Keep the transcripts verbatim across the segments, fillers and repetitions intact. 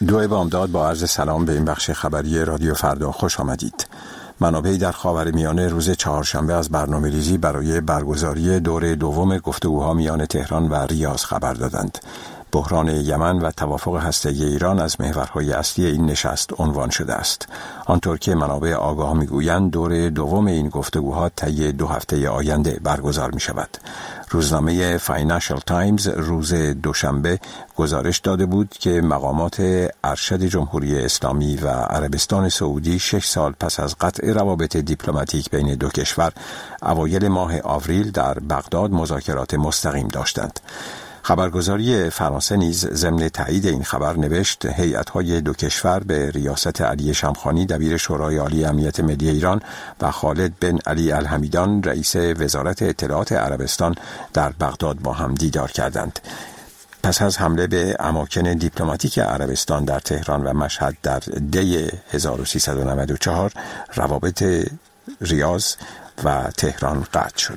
دو بامداد با عرض سلام به این بخش خبری رادیو فردا خوش آمدید. منابعی در خاورمیانه روز چهارشنبه از برنامه‌ریزی برای برگزاری دور دوم گفتگوها میان تهران و ریاض خبر دادند. بحران یمن و توافق هسته‌ای ایران از محورهای اصلی این نشست عنوان شده است. آنطور که منابع آگاه میگویند دور دوم این گفتگوها طی دو هفته آینده برگزار می شود. روزنامه فاینانشل تایمز روز دوشنبه گزارش داده بود که مقامات ارشد جمهوری اسلامی و عربستان سعودی شش سال پس از قطع روابط دیپلماتیک بین دو کشور اوایل ماه آوریل در بغداد مذاکرات مستقیم داشتند. خبرگزاری فرانسه نیز ضمن تایید این خبر نوشت هیئت‌های دو کشور به ریاست علی شمخانی دبیر شورای عالی امنیت ملی ایران و خالد بن علی الحمیدان رئیس وزارت اطلاعات عربستان در بغداد با هم دیدار کردند. پس از حمله به اماکن دیپلماتیک عربستان در تهران و مشهد در دی هزار و سیصد و نود و چهار روابط ریاض و تهران قطع شد.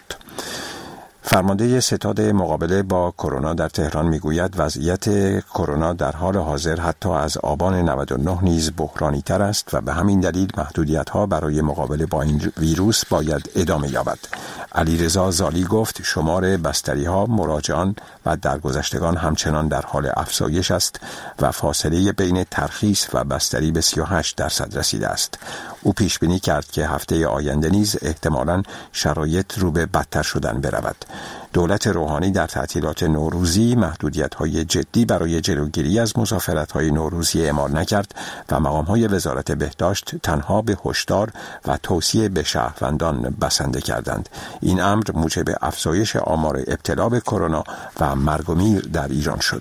فرمانده ستاد مقابله با کرونا در تهران میگوید وضعیت کرونا در حال حاضر حتی از آبان نود و نه نیز بحرانی تر است و به همین دلیل محدودیت‌ها برای مقابله با این ویروس باید ادامه یابد. علیرضا زالی گفت شمار بستری‌ها، مراجعان و درگذشتگان همچنان در حال افزایش است و فاصله بین ترخیص و بستری به سی و هشت درصد رسیده است. او پیش بینی کرد که هفته آینده نیز احتمالاً شرایط رو به بدتر شدن برود. دولت روحانی در تعطیلات نوروزی محدودیت‌های جدی برای جلوگیری از مسافرت‌های نوروزی اعمال نکرد و مقام‌های وزارت بهداشت تنها به هشدار و توصیه به شهروندان بسنده کردند. این امر موجب افزایش آمار ابتلا به کرونا و مرگ و میر در ایران شد.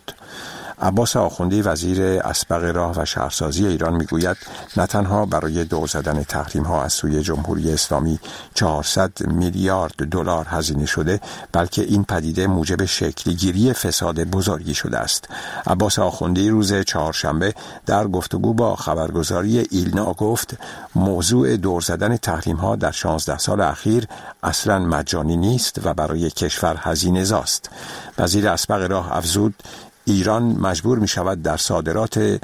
عباس آخوندی وزیر اسبق راه و شهرسازی ایران میگوید نه تنها برای دور زدن تحریم ها از سوی جمهوری اسلامی چهارصد میلیارد دلار هزینه شده، بلکه این پدیده موجب شکلگیری فساد بزرگی شده است. عباس آخوندی روز چهارشنبه در گفتگو با خبرگزاری ایلنا گفت موضوع دور زدن تحریم ها در شانزده سال اخیر اصلا مجانی نیست و برای کشور هزینه زاست. وزیر اسبق راه افزود ایران مجبور می شود در صادرات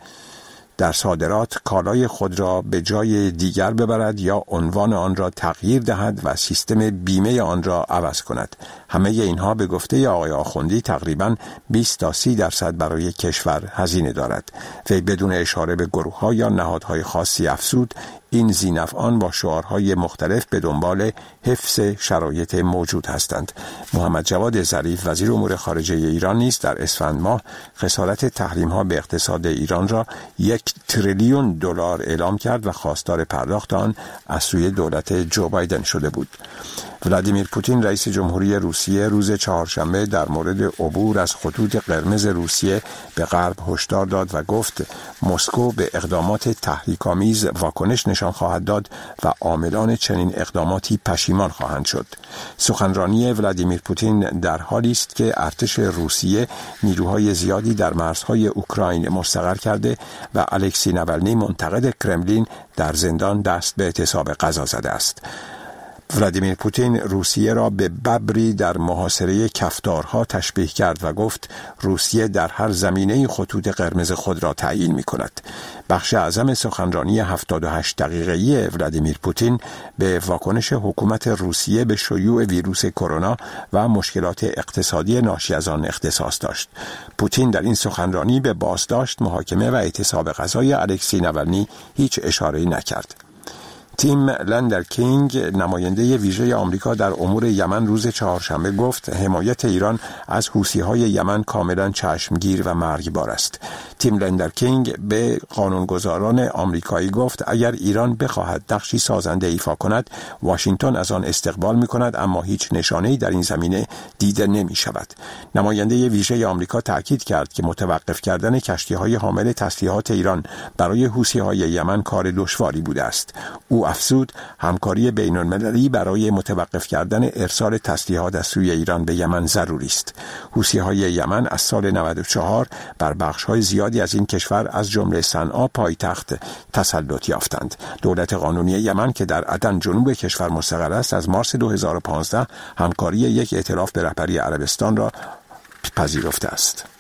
در صادرات کالای خود را به جای دیگر ببرد یا عنوان آن را تغییر دهد و سیستم بیمه آن را عوض کند. همه اینها به گفته آقای آخوندی تقریباً بیست تا سی درصد برای کشور هزینه دارد. وی بدون اشاره به گروه‌ها یا نهادهای خاصی افزود این ذی‌نفعان با شعارهای مختلف به دنبال حفظ شرایط موجود هستند. محمد جواد ظریف وزیر امور خارجه ایران نیز در اسفند ماه خسارت تحریم‌ها به اقتصاد ایران را یک تریلیون دلار اعلام کرد و خواستار پرداخت آن از سوی دولت جو بایدن شده بود. ولادیمیر پوتین رئیس جمهوری روسیه روز چهارشنبه در مورد عبور از خطوط قرمز روسیه به غرب هشدار داد و گفت مسکو به اقدامات تحریک‌آمیز واکنش نشان خواهد داد و عاملان چنین اقداماتی پشیمان خواهند شد. سخنرانی ولادیمیر پوتین در حالی است که ارتش روسیه نیروهای زیادی در مرزهای اوکراین مستقر کرده و الکسی ناولنی منتقد کرملین در زندان دست به اعتصاب غذا زده است. ولادیمیر پوتین روسیه را به ببری در محاصره کفتارها تشبیه کرد و گفت روسیه در هر زمینه خطوط قرمز خود را تعیین می کند. بخش اعظم سخنرانی هفتاد و هشت دقیقه‌ای ولادیمیر پوتین به واکنش حکومت روسیه به شیوع ویروس کرونا و مشکلات اقتصادی ناشی از آن اختصاص داشت. پوتین در این سخنرانی به بازداشت، محاکمه و اعتصاب غذای الکسی ناولنی هیچ اشاره‌ای نکرد. تیم لندرکینگ نماینده ویژه آمریکا در امور یمن روز چهارشنبه گفت حمایت ایران از حوثی‌های یمن کاملا چشمگیر و مرگبار است. تیم لندرکینگ به قانونگذاران آمریکایی گفت اگر ایران بخواهد نقشی سازنده ایفا کند واشنگتن از آن استقبال می‌کند، اما هیچ نشانه‌ای در این زمینه دیده نمی‌شود. نماینده ویژه آمریکا تاکید کرد که متوقف کردن کشتی‌های حامل تسلیحات ایران برای حوثی‌های یمن کار دشواری بوده است. او افزود همکاری بین‌المللی برای متوقف کردن ارسال تسلیحات از سوی ایران به یمن ضروری است. حوثی‌های یمن از سال نود و چهار بر بخش‌های زیادی از این کشور از جمله صنعا پایتخت تسلط یافتند. دولت قانونی یمن که در عدن جنوب کشور مستقر است از مارس دو هزار و پانزده همکاری یک ائتلاف به رهبری عربستان را پذیرفته است.